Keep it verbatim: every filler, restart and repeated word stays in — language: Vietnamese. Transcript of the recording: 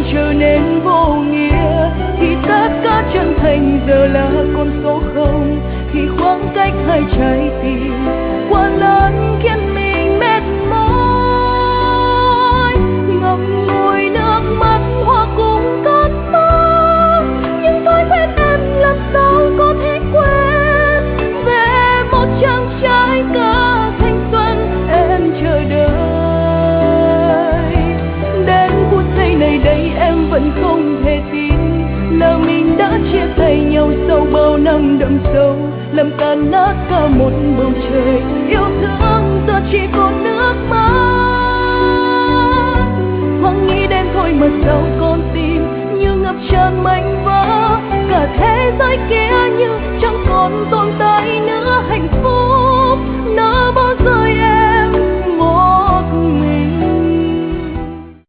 trở nên vô nghĩa, khi tất cả chân thành giờ là con số không, khi khoảng cách hai trái tim quá lớn khiến mình mệt mỏi. Ngậm ngùi nước mắt hoa cũng cất mơ, nhưng tôi biết em làm sao có thể quên về một chàng trai cả thanh xuân em chờ đợi. Đến phút giây này đây em vẫn không thể tin là mình đã chia tay nhau sau bao năm đậm sâu, làm tan nát cả một bầu trời yêu thương giờ chỉ còn nước mắt. Thoáng nghĩ đến thôi mà sao con tim như ngập tràn mảnh vỡ, cả thế giới kia